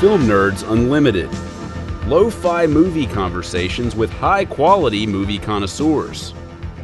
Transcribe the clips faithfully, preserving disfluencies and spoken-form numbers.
Film Nerds Unlimited. Lo-fi movie conversations with high-quality movie connoisseurs.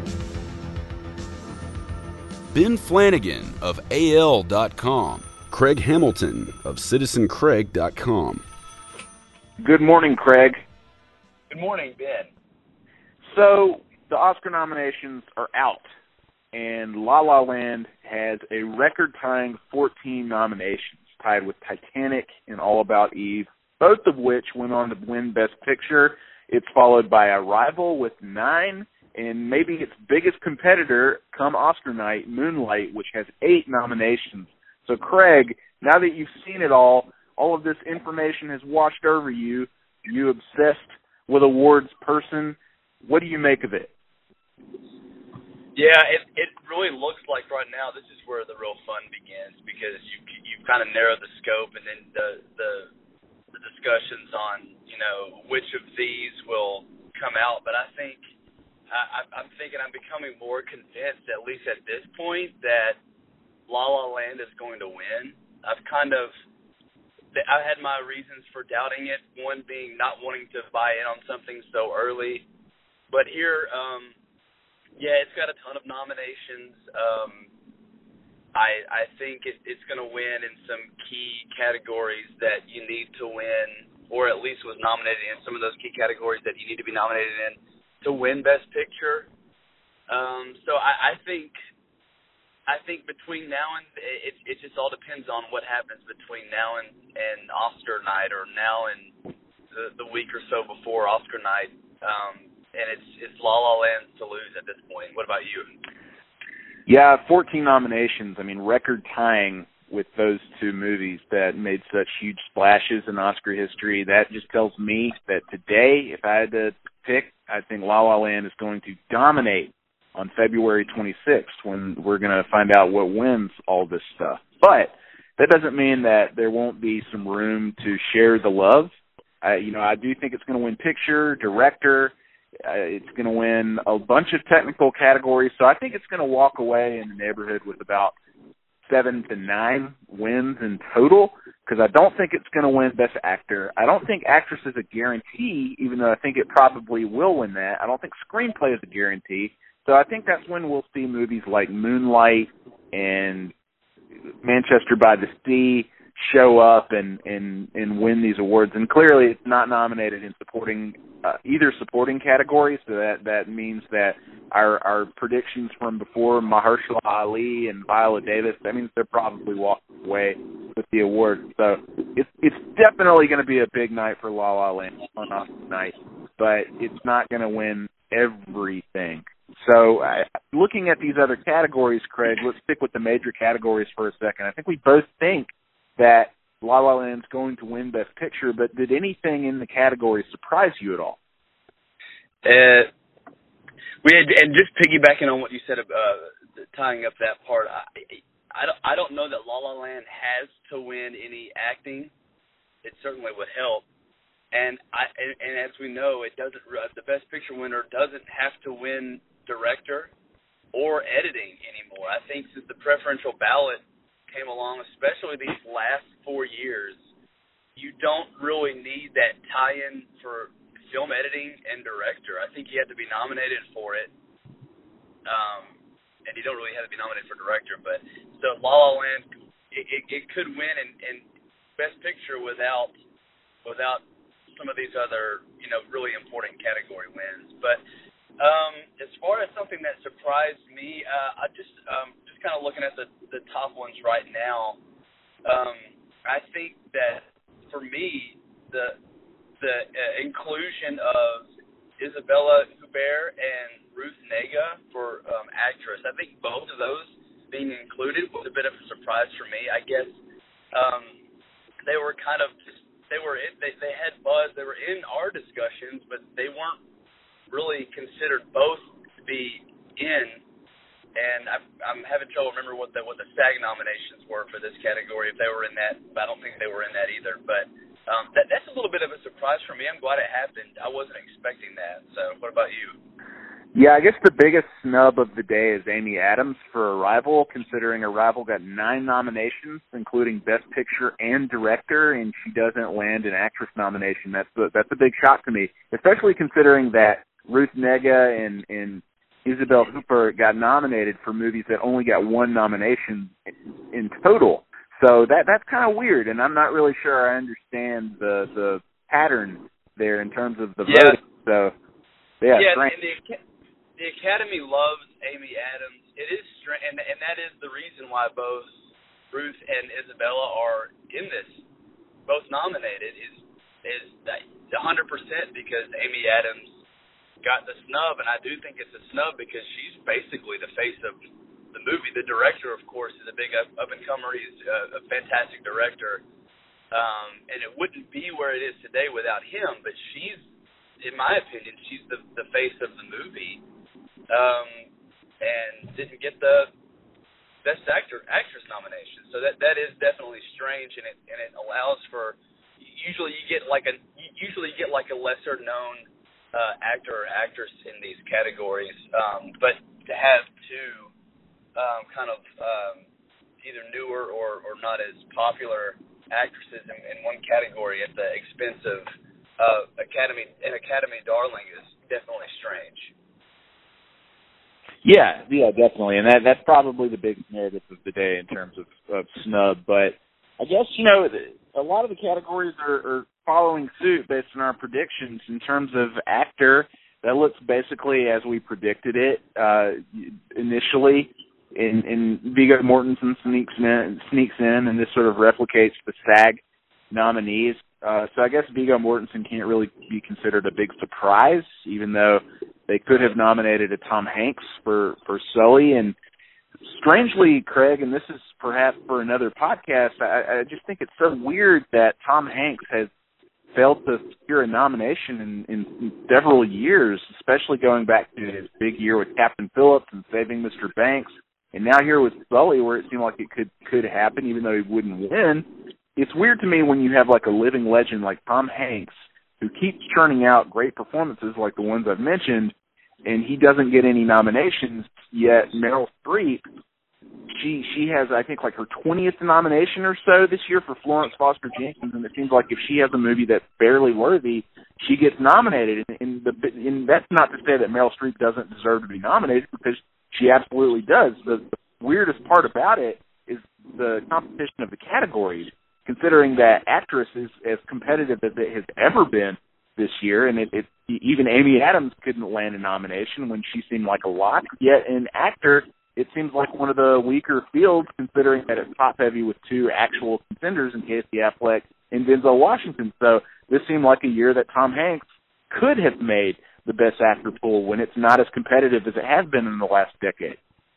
Ben Flanagan of A L dot com. Craig Hamilton of Citizen Craig dot com. Good morning, Craig. Good morning, Ben. So, the Oscar nominations are out, and La La Land has a record-tying fourteen nominations, tied with Titanic and All About Eve, both of which went on to win Best Picture. It's followed by Arrival with nine, and maybe its biggest competitor come Oscar night, Moonlight, which has eight nominations. So, Craig, now that you've seen it all, all of this information has washed over you, you obsessed with awards person. What do you make of it? Yeah, it it really looks like right now this is where the real fun begins, because you you've kind of narrowed the scope, and then the the the discussions on, you know, which of these will come out. But I think I, I'm thinking I'm becoming more convinced, at least at this point, that La La Land is going to win. I've kind of I had my reasons for doubting it. One being not wanting to buy in on something so early, but here. Um, Yeah, it's got a ton of nominations. Um, I I think it, it's going to win in some key categories that you need to win, or at least was nominated in some of those key categories that you need to be nominated in to win Best Picture. Um, so I, I think I think between now and it it just all depends on what happens between now and, and Oscar night, or now and the, the week or so before Oscar night. Um, And it's it's La La Land to lose at this point. What about you? Yeah, fourteen nominations. I mean, record tying with those two movies that made such huge splashes in Oscar history. That just tells me that today, if I had to pick, I think La La Land is going to dominate on February twenty-sixth, when we're going to find out what wins all this stuff. But that doesn't mean that there won't be some room to share the love. I, you know, I do think it's going to win picture, director. Uh, it's going to win a bunch of technical categories, so I think it's going to walk away in the neighborhood with about seven to nine wins in total, because I don't think it's going to win Best Actor. I don't think Actress is a guarantee, even though I think it probably will win that. I don't think Screenplay is a guarantee, so I think that's when we'll see movies like Moonlight and Manchester by the Sea show up and, and, and win these awards. And clearly it's not nominated in supporting uh, either supporting category, so that, that means that our our predictions from before, Mahershala Ali and Viola Davis, that means they're probably walking away with the award. So it's it's definitely going to be a big night for La La Land on Oscar night, but it's not going to win everything. So uh, looking at these other categories, Craig, let's stick with the major categories for a second. I think we both think that La La Land's going to win Best Picture, but did anything in the category surprise you at all? Uh, we had, and just piggybacking on what you said, uh, tying up that part, I, I, don't, I don't know that La La Land has to win any acting. It certainly would help. And I and, and as we know, it doesn't. The Best Picture winner doesn't have to win director or editing anymore. I think since the preferential ballot came along, especially these last four years, you don't really need that tie-in for film editing and director. I think you have to be nominated for it, um, and you don't really have to be nominated for director. But so La La Land, it, it, it could win in, in Best Picture without without some of these other, you know, really important category wins. But um, as far as something that surprised me, uh, I just um, just kind of looking at the, the top ones right now, um, I think that for me, the the uh, inclusion of Isabella Huppert and Ruth Negga for um, actress, I think both of those being included was a bit of a surprise for me. I guess um, they were kind of just, they were in, they they had buzz. They were in our discussions, but they weren't really considered both to be in. And I'm, I'm having trouble remember what the what the SAG nominations were for this category, if they were in that. But I don't think they were in that either. But um, that, that's a little bit of a surprise for me. I'm glad it happened. I wasn't expecting that. So what about you? Yeah, I guess the biggest snub of the day is Amy Adams for Arrival, considering Arrival got nine nominations, including Best Picture and Director, and she doesn't land an actress nomination. That's a, that's a big shock to me, especially considering that Ruth Negga and, and Isabelle Huppert got nominated for movies that only got one nomination in total. So that that's kind of weird, and I'm not really sure I understand the the pattern there in terms of the yeah. voting. So, yeah, yeah strange. And the, the Academy loves Amy Adams. It is strange, and, and that is the reason why both Ruth and Isabella are in this, both nominated, is is one hundred percent because Amy Adams got the snub, and I do think it's a snub because she's basically the face of the movie. The director, of course, is a big up, up-and-comer. He's a, a fantastic director, um, and it wouldn't be where it is today without him, but she's, in my opinion, she's the, the face of the movie, um, and didn't get the Best Actor Actress nomination. So that that is definitely strange, and it and it allows for, usually you get like a usually you get like a lesser known uh, actor or actress in these categories, um, but to have two um, kind of um, either newer or, or not as popular actresses in, in one category at the expense of uh, Academy an Academy darling is definitely strange. Yeah, yeah, definitely, and that that's probably the big narrative of the day in terms of, of snub. But I guess, you know, a lot of the categories are, are following suit based on our predictions. In terms of actor, that looks basically as we predicted it uh, initially. In, in Viggo Mortensen sneaks in, sneaks in, and this sort of replicates the SAG nominees. Uh, so I guess Viggo Mortensen can't really be considered a big surprise, even though they could have nominated a Tom Hanks for, for Sully. And strangely, Craig, and this is perhaps for another podcast, I, I just think it's so weird that Tom Hanks has failed to secure a nomination in, in several years, especially going back to his big year with Captain Phillips and Saving Mister Banks. And now here with Sully, where it seemed like it could, could happen, even though he wouldn't win. It's weird to me when you have like a living legend like Tom Hanks, who keeps churning out great performances like the ones I've mentioned, and he doesn't get any nominations, yet Meryl Streep, she she has, I think, like her twentieth nomination or so this year for Florence Foster Jenkins, and it seems like if she has a movie that's barely worthy, she gets nominated. And, and, the, and that's not to say that Meryl Streep doesn't deserve to be nominated, because she absolutely does. The, the weirdest part about it is the competition of the categories, considering that actress is as competitive as it has ever been this year, and it, it even Amy Adams couldn't land a nomination when she seemed like a lock. Yet in actor, it seems like one of the weaker fields, considering that it's top-heavy with two actual contenders in Casey Affleck and Denzel Washington. So this seemed like a year that Tom Hanks could have made the Best Actor pool when it's not as competitive as it has been in the last decade.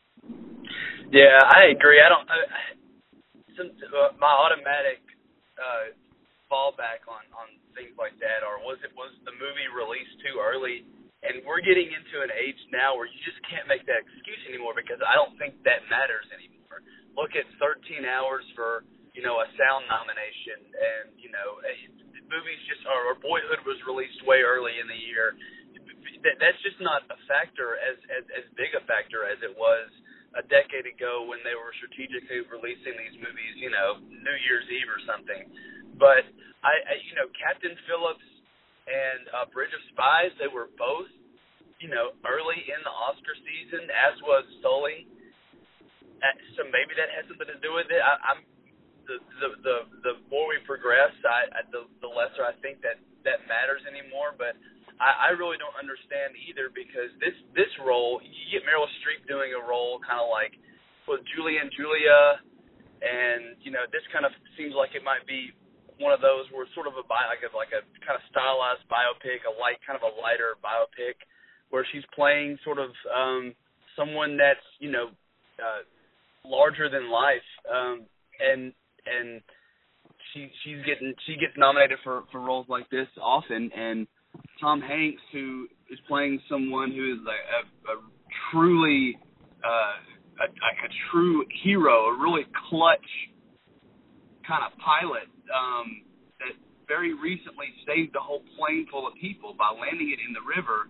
Yeah, I agree. I don't. I, some, uh, my automatic uh, fallback on, on things like that are was it was the movie released too early, and we're getting into an age now where you just can't make that excuse anymore, because I don't think that matters anymore. Look at thirteen hours for, you know, a sound nomination, and you know, movies just or, or Boyhood was released way early in the year. That, that's just not a factor as, as as big a factor as it was a decade ago when they were strategically releasing these movies, you know, New Year's Eve or something. But I, I you know, Captain Phillips and uh, Bridge of Spies, they were both, you know, early in the Oscar season, as was Sully. Uh, so maybe that has something to do with it. I, I'm the the the, the more we progress, I, I the the lesser I think that that matters anymore. But I, I really don't understand either, because this this role, you get Meryl Streep doing a role kind of like with Julie and Julia, and you know, this kind of seems like it might be one of those where it's sort of a bi- like a like a kind of stylized biopic, a light kind of a lighter biopic, where she's playing sort of um, someone that's, you know, uh, larger than life, um, and and she she's getting she gets nominated for, for roles like this often. And Tom Hanks, who is playing someone who is like a, a truly uh, a, like a true hero, a really clutch kind of pilot um, that very recently saved a whole plane full of people by landing it in the river.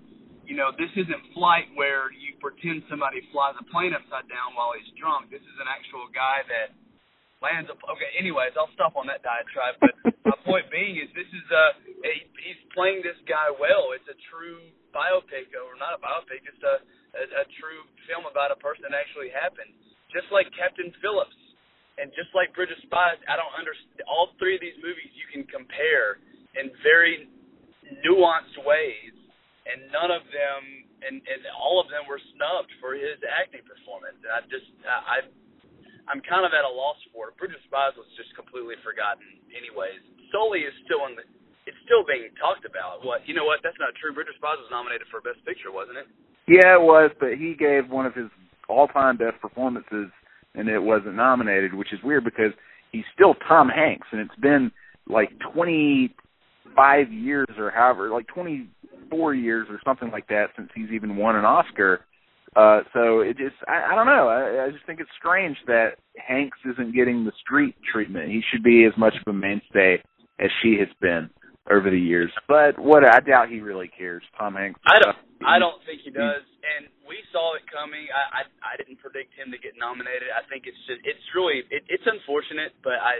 you know, this isn't Flight where you pretend somebody flies a plane upside down while he's drunk. This is an actual guy that lands a, okay, anyways, I'll stop on that diatribe, but my point being is this is a, a, he's playing this guy well. It's a true biopic, or not a biopic, it's a, a, a true film about a person that actually happened. Just like Captain Phillips, and just like Bridge of Spies, I don't understand, all three of these movies you can compare in very nuanced ways, and none of them, and, and all of them were snubbed for his acting performance. And I just, I, I I'm kind of at a loss for it. Bridge of Spies was just completely forgotten anyways. Sully is still in the, it's still being talked about. What, you know what, that's not true. Bridge of Spies was nominated for Best Picture, wasn't it? Yeah, it was, but he gave one of his all-time best performances, and it wasn't nominated, which is weird because he's still Tom Hanks, and it's been like twenty-five years or however, like twenty-four years or something like that since he's even won an Oscar. Uh, so it just, I, I don't know. I, I just think it's strange that Hanks isn't getting the street treatment. He should be as much of a mainstay as she has been over the years. But what, I doubt he really cares. Tom Hanks. I don't. I don't think he does. And we saw it coming. I, I, I didn't predict him to get nominated. I think it's just, it's really, it, it's unfortunate, but I.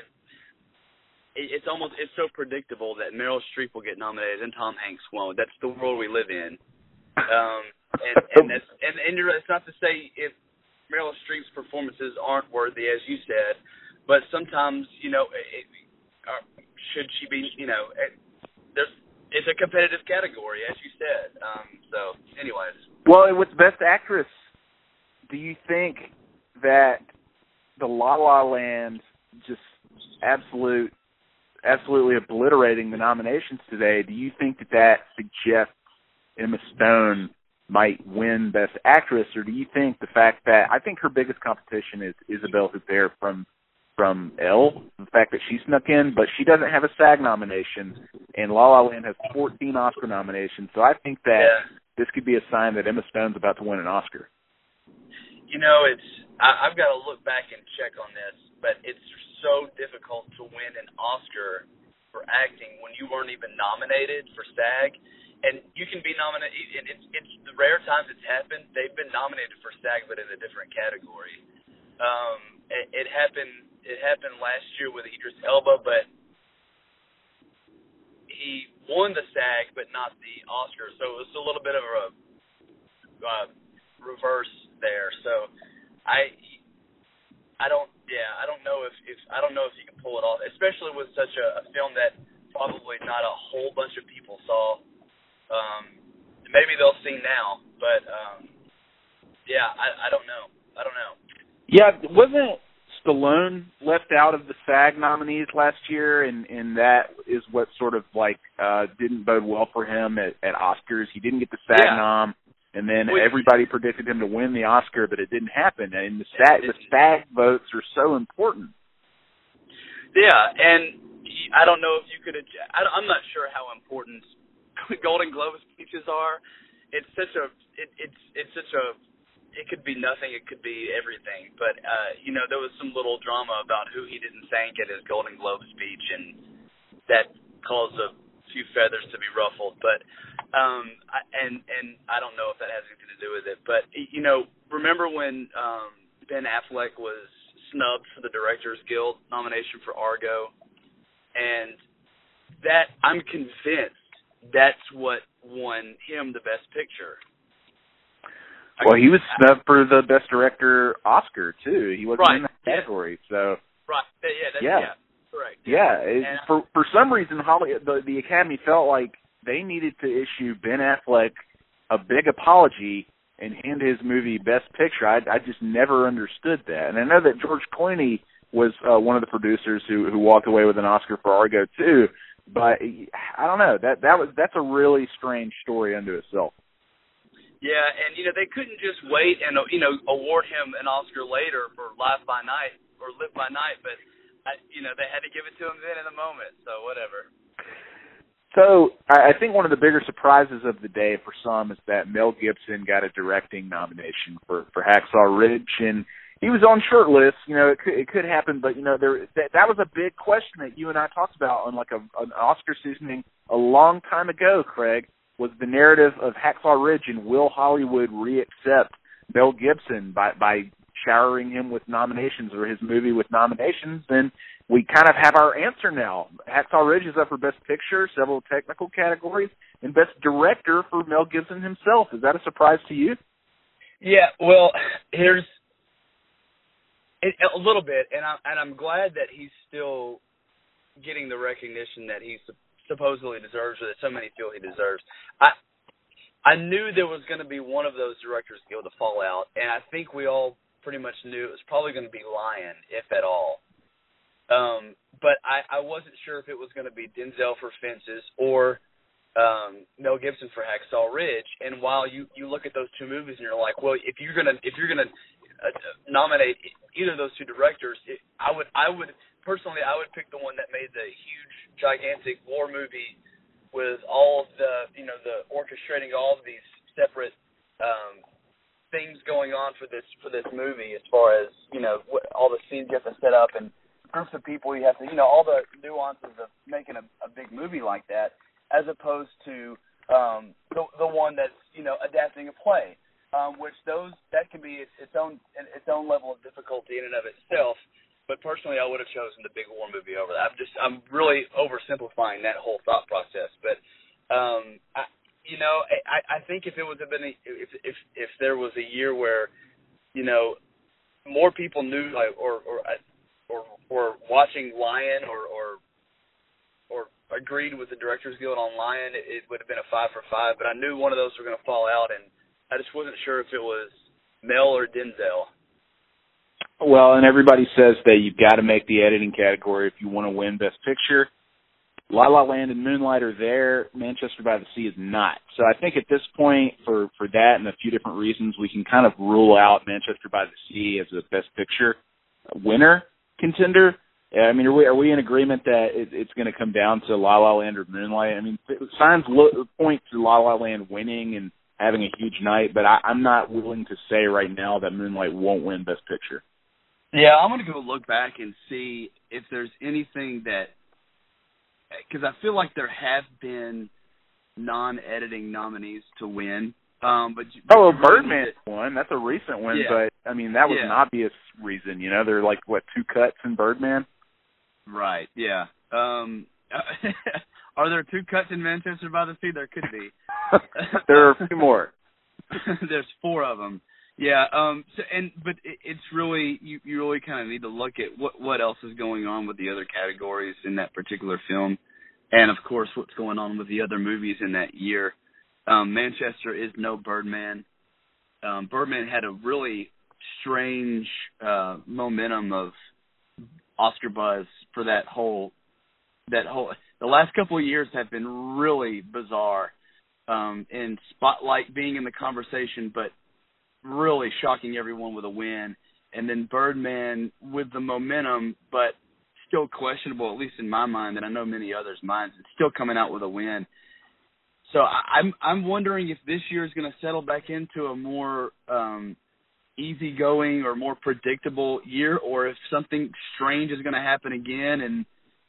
It, it's almost, it's so predictable that Meryl Streep will get nominated and Tom Hanks won't. That's the world we live in. Um. And and, that's, and and it's not to say if Meryl Streep's performances aren't worthy, as you said, but sometimes, you know, it, uh, should she be, you know, it, there's it's a competitive category, as you said. Um, so, anyways. Well, with Best Actress, do you think that the La La Land just absolute, absolutely obliterating the nominations today? Do you think that that suggests Emma Stone might win Best Actress, or do you think the fact that, I think her biggest competition is Isabelle Huppert from from Elle, the fact that she snuck in, but she doesn't have a SAG nomination, and La La Land has fourteen Oscar nominations, so I think that yeah. this could be a sign that Emma Stone's about to win an Oscar. You know, it's I, I've got to look back and check on this, but it's so difficult to win an Oscar for acting when you weren't even nominated for SAG. And you can be nominated, and it's, it's the rare times it's happened, they've been nominated for SAG, but in a different category. Um, it, it happened It happened last year with Idris Elba, but he won the SAG, but not the Oscar. So it was a little bit of a uh, reverse there. So I, I don't, yeah, I don't know if, if I don't know if you can pull it off, especially with such a, a film that probably not a whole bunch of people saw. Um, maybe they'll see now, but um, yeah, I, I don't know. I don't know. Yeah, wasn't Stallone left out of the SAG nominees last year, and, and that is what sort of like uh, didn't bode well for him at, at Oscars. He didn't get the SAG yeah. nom, and then Which, everybody predicted him to win the Oscar, but it didn't happen. And the SAG, the SAG votes are so important. Yeah, and I don't know if you could. I'm not sure how important Golden Globe speeches are. It's such a. It, it's it's such a. It could be nothing. It could be everything. But uh, you know, there was some little drama about who he didn't thank at his Golden Globe speech, and that caused a few feathers to be ruffled. But um, I, and and I don't know if that has anything to do with it. But you know, remember when um, Ben Affleck was snubbed for the Directors Guild nomination for Argo, and that I'm convinced that's what won him the Best Picture. Well, he was snubbed for the Best Director Oscar too. He wasn't right. in that category, so right. Yeah, that's, yeah, yeah, correct. Yeah, it, for for some reason, Holly, the, the Academy felt like they needed to issue Ben Affleck a big apology and hand his movie Best Picture. I I just never understood that, and I know that George Clooney was uh, one of the producers who who walked away with an Oscar for Argo too. But I don't know. That that was that's a really strange story unto itself. Yeah, and you know they couldn't just wait and you know award him an Oscar later for Live by Night or Live by Night, but I, you know they had to give it to him then in the moment. So whatever. So I think one of the bigger surprises of the day for some is that Mel Gibson got a directing nomination for for Hacksaw Ridge, and he was on shortlist. You know, it could it could happen, but you know there that, that was a big question that you and I talked about on like a, an Oscar seasoning a long time ago, Craig. was the narrative of Hacksaw Ridge, and will Hollywood re-accept Mel Gibson by, by showering him with nominations, or his movie with nominations? Then we kind of have our answer now. Hacksaw Ridge is up for Best Picture, several technical categories, and Best Director for Mel Gibson himself. Is that a surprise to you? Yeah, well, here's it, a little bit, and I'm, and I'm glad that he's still getting the recognition that he supposedly deserves, or that so many feel he deserves. I I knew there was going to be one of those Directors Guild to fall out, and I think we all pretty much knew it was probably going to be Lion, if at all. Um, but I, I wasn't sure if it was going to be Denzel for Fences or um, Mel Gibson for Hacksaw Ridge. And while you, you look at those two movies and you're like, well, if you're gonna if you're gonna uh, nominate either of those two directors, it, I would I would personally I would pick the one that made the huge gigantic war movie with all of the you know the orchestrating all of these separate um, things going on for this for this movie, as far as you know what, all the scenes you have to set up and groups of people you have to you know all the nuances of making a, a big movie like that, as opposed to um, the the one that's you know adapting a play, um, which those that can be its, its own its own level of difficulty in and of itself. But personally, I would have chosen the big war movie over that. I'm just I'm really oversimplifying that whole thought process. But um, I, you know, I, I think if it was a been a, if if if there was a year where you know more people knew like or or or or watching Lion or or or agreed with the Directors Guild on Lion, it, it would have been a five for five. But I knew one of those were going to fall out, and I just wasn't sure if it was Mel or Denzel. Well, and everybody says that you've got to make the editing category if you want to win Best Picture. La La Land and Moonlight are there. Manchester by the Sea is not. So I think at this point, for, for that and a few different reasons, we can kind of rule out Manchester by the Sea as a Best Picture winner contender. I mean, are we, are we in agreement that it, it's going to come down to La La Land or Moonlight? I mean, signs lo- point to La La Land winning and having a huge night, but I, I'm not willing to say right now that Moonlight won't win Best Picture. Yeah, I'm going to go look back and see if there's anything that, because I feel like there have been non-editing nominees to win. Um, but, but oh, well, Birdman won. That's a recent one, yeah. but I mean that was yeah. an obvious reason. You know, there are like what two cuts in Birdman. Right. Yeah. Um, are there two cuts in Manchester by the Sea? There could be. There are a few more. There's four of them. Yeah, um, so, and but it, it's really you, you really kind of need to look at what what else is going on with the other categories in that particular film, and of course what's going on with the other movies in that year. Um, Manchester is no Birdman. Um, Birdman had a really strange uh, momentum of Oscar buzz for that whole that whole. The last couple of years have been really bizarre, um, in Spotlight being in the conversation, but really shocking everyone with a win, and then Birdman with the momentum, but still questionable, at least in my mind, and I know many others' minds, it's still coming out with a win. So I, I'm I'm wondering if this year is going to settle back into a more um, easygoing or more predictable year, or if something strange is going to happen again, and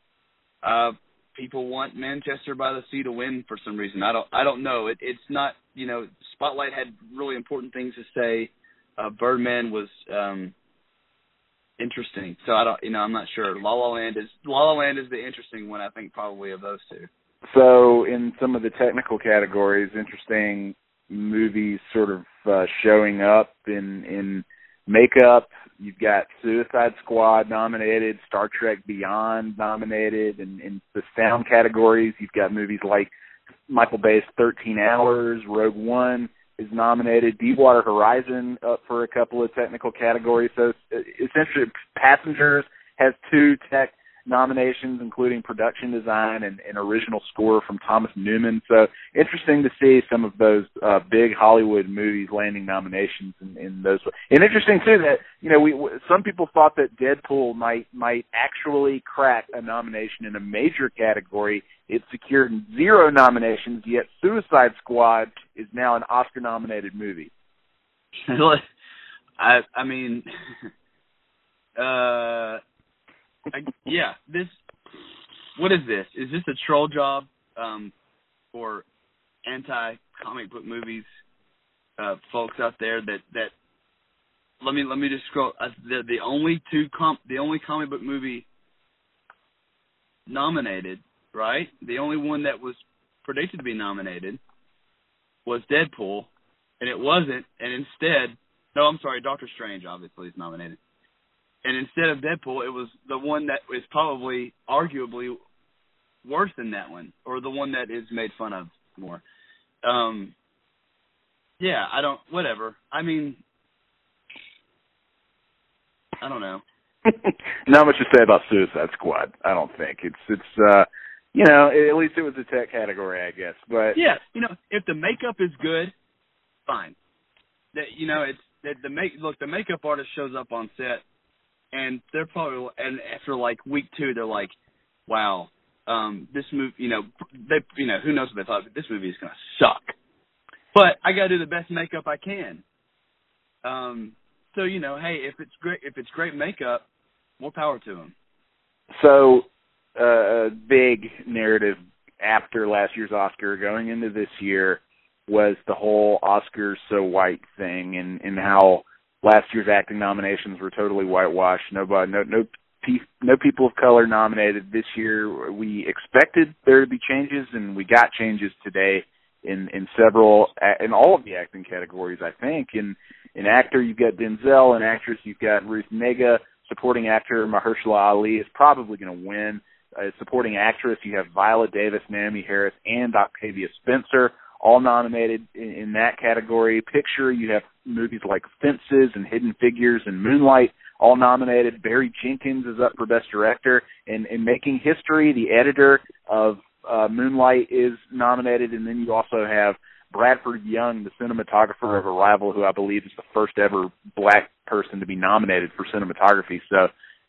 uh, people want Manchester by the Sea to win for some reason. I don't I don't know. It, it's not. You know, Spotlight had really important things to say. Uh, Birdman was um, interesting, so I don't, you know, I'm not sure. La La Land is La La Land is the interesting one, I think, probably of those two. So, in some of the technical categories, interesting movies sort of uh, showing up in in makeup. You've got Suicide Squad nominated, Star Trek Beyond nominated, and in the sound categories, you've got movies like Michael Bay's thirteen hours, Rogue One is nominated, Deepwater Horizon up for a couple of technical categories. So essentially, Passengers has two tech nominations, including production design and, and original score from Thomas Newman. So interesting to see some of those uh, big Hollywood movies landing nominations in, in those. And interesting too that you know we some people thought that Deadpool might might actually crack a nomination in a major category. It secured zero nominations, yet Suicide Squad is now an Oscar-nominated movie. I I mean, uh. I, yeah, this. What is this? Is this a troll job, um, or anti-comic book movies uh, folks out there that, that let me let me just scroll. Uh, the the only two com- the only comic book movie nominated, right? The only one that was predicted to be nominated was Deadpool, and it wasn't. And instead, no, I'm sorry, Doctor Strange obviously is nominated. And instead of Deadpool, it was the one that is probably, arguably, worse than that one, or the one that is made fun of more. Um, yeah, I don't, whatever. I mean, I don't know. Not much to say about Suicide Squad, I don't think. It's, it's uh, you know, at least it was a tech category, I guess. But yeah, you know, if the makeup is good, fine. That, you know, it's, that the make, look, the makeup artist shows up on set, and they're probably, and after like week two, they're like, wow, um, this movie, you know, they, you know, who knows what they thought, but this movie is going to suck. But I got to do the best makeup I can. Um, so, you know, hey, if it's great, if it's great makeup, more power to them. So, uh, a big narrative after last year's Oscar going into this year was the whole Oscars so white thing, and, and how last year's acting nominations were totally whitewashed. Nobody, no, no, no people of color nominated this year. We expected there to be changes, and we got changes today in, in several, in all of the acting categories, I think. In, in actor, you've got Denzel. In actress, you've got Ruth Negga. Supporting actor, Mahershala Ali is probably going to win. Uh, supporting actress, you have Viola Davis, Naomi Harris, and Octavia Spencer, all nominated in, in that category. Picture, you have movies like Fences and Hidden Figures and Moonlight, all nominated. Barry Jenkins is up for Best Director. And in making history, the editor of uh, Moonlight is nominated. And then you also have Bradford Young, the cinematographer of Arrival, who I believe is the first ever black person to be nominated for cinematography. So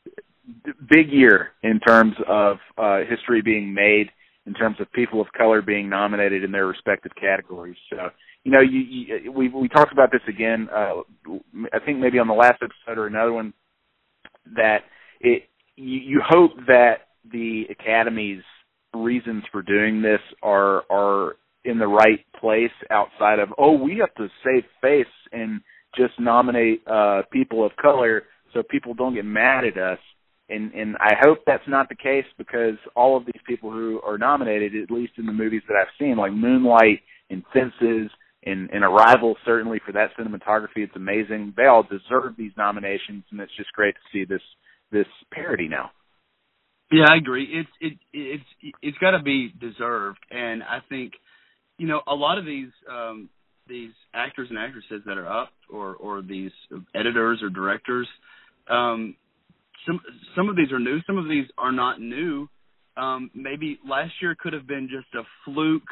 big year in terms of uh, history being made, in terms of people of color being nominated in their respective categories. So, you know, you, you, we we talked about this again, uh, I think maybe on the last episode or another one, that it you, you hope that the Academy's reasons for doing this are are in the right place outside of, oh, we have to save face and just nominate uh, people of color so people don't get mad at us. And, and I hope that's not the case, because all of these people who are nominated, at least in the movies that I've seen, like Moonlight and Fences and, and Arrival, certainly for that cinematography, it's amazing. They all deserve these nominations, and it's just great to see this this parody now. Yeah, I agree. It's it it's it's got to be deserved, and I think, you know, a lot of these um, these actors and actresses that are up, or or these editors or directors. Um, Some some of these are new. Some of these are not new. Um, maybe last year could have been just a fluke.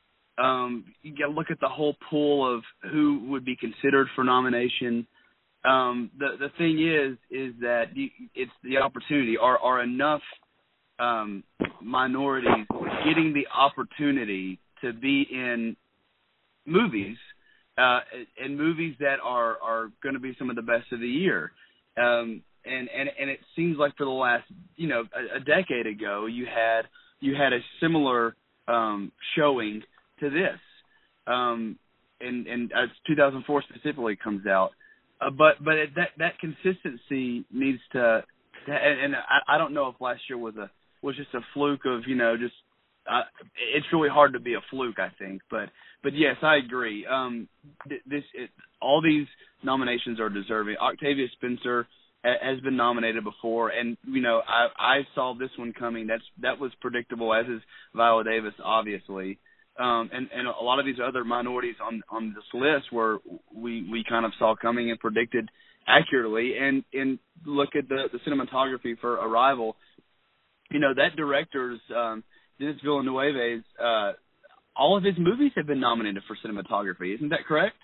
Um, you got to look at the whole pool of who would be considered for nomination. Um, the the thing is, is that you, it's the opportunity. Are are enough um, minorities getting the opportunity to be in movies, uh, and movies that are are going to be some of the best of the year? Um, And, and and it seems like for the last, you know, a, a decade ago, you had you had a similar um, showing to this, um, and and as two thousand four specifically comes out, uh, but but it, that that consistency needs to, to and, and I, I don't know if last year was a was just a fluke of, you know, just uh, it's really hard to be a fluke, I think, but but yes, I agree. Um, this it, all these nominations are deserving. Octavia Spencer has been nominated before, and, you know, I I saw this one coming. That's that was predictable, as is Viola Davis, obviously, um, and and a lot of these other minorities on on this list were we, we kind of saw coming and predicted accurately. And and look at the, the cinematography for Arrival. You know, that director's um, Denis Villeneuve's uh, all of his movies have been nominated for cinematography. Isn't that correct?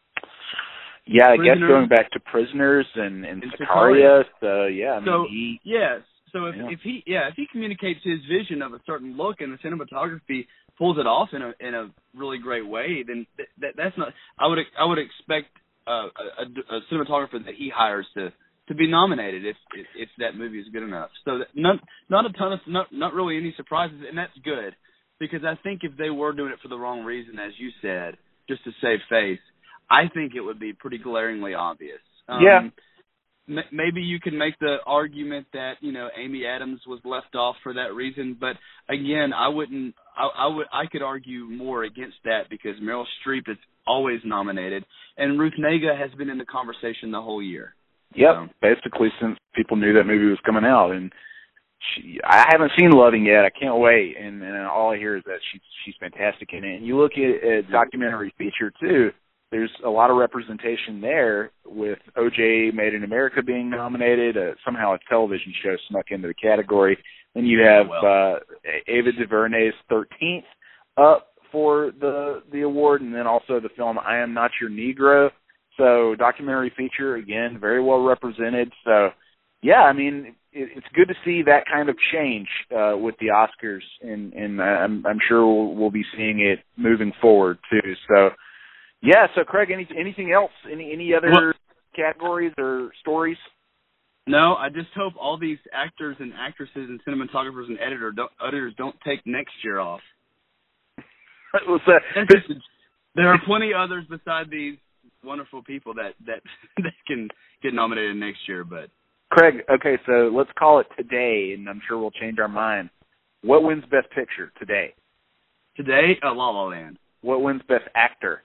Yeah, I Prisoners, guess going back to Prisoners and, and, and Sicaria, so yeah, I mean, so, he... Yes, so if, yeah. if he yeah, if he communicates his vision of a certain look and the cinematography pulls it off in a in a really great way, then th- that that's not... I would I would expect uh, a, a cinematographer that he hires to, to be nominated if, if if that movie is good enough. So that not not a ton of... Not, not really any surprises, and that's good. because I think if they were doing it for the wrong reason, as you said, just to save face, I think it would be pretty glaringly obvious. Um, yeah. m- maybe you can make the argument that, you know, Amy Adams was left off for that reason, but again, I wouldn't. I, I would. I could argue more against that because Meryl Streep is always nominated, and Ruth Negga has been in the conversation the whole year. Yep, so. basically since people knew that movie was coming out, and she, I haven't seen Loving yet. I can't wait, and, and all I hear is that she's she's fantastic in it. And you look at a documentary feature too. There's a lot of representation there with O J Made in America being nominated. Uh, somehow a television show snuck into the category. Then you have oh, well. uh, Ava DuVernay's thirteenth up for the the award, and then also the film I Am Not Your Negro. So documentary feature, again, very well represented. So, yeah, I mean, it, it's good to see that kind of change uh, with the Oscars, and, and I'm, I'm sure we'll, we'll be seeing it moving forward too. So, yeah. So, Craig, any, anything else? Any any other well, categories or stories? No, I just hope all these actors and actresses and cinematographers and editor don't, editors don't take next year off. What's that? There are plenty others beside these wonderful people that, that that can get nominated next year. But Craig, okay, so let's call it today, and I'm sure we'll change our mind. What wins Best Picture today? Today, uh, La La Land. What wins Best Actor?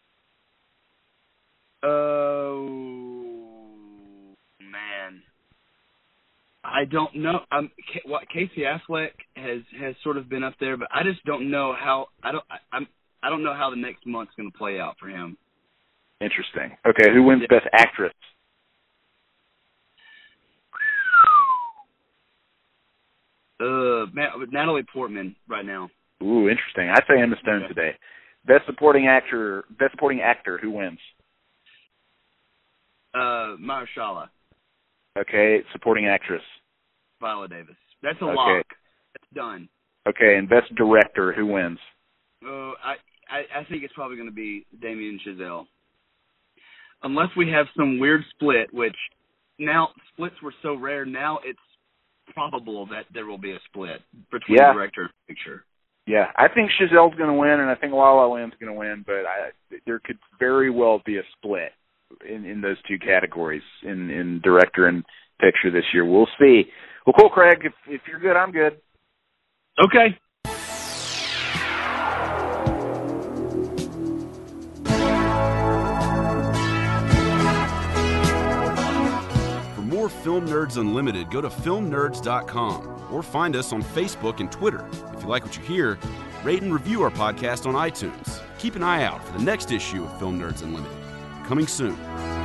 Oh, man. I don't know. Um, what Casey Affleck has, has sort of been up there, but I just don't know how. I don't. I, I'm. I don't know how the next month's going to play out for him. Interesting. Okay, who wins Best Actress? Uh, Natalie Portman right now. Ooh, interesting. I say Emma Stone okay. today. Best Supporting Actor. Best Supporting Actor. Who wins? Uh, Mahershala. Okay, Supporting Actress. Viola Davis. That's a okay. lock. That's done. Okay, and Best Director. Who wins? Uh, I, I I think it's probably going to be Damien Chazelle. Unless we have some weird split, which now splits were so rare, now it's probable that there will be a split between yeah. director and picture. Yeah, I think Chazelle's going to win, and I think La La Land's going to win, but I, there could very well be a split in, in those two categories in, in director and picture this year. We'll see. Well, cool, Craig. If, if you're good, I'm good. Okay. For more Film Nerds Unlimited, go to film nerds dot com or find us on Facebook and Twitter. If you like what you hear, rate and review our podcast on iTunes. Keep an eye out for the next issue of Film Nerds Unlimited. Coming soon.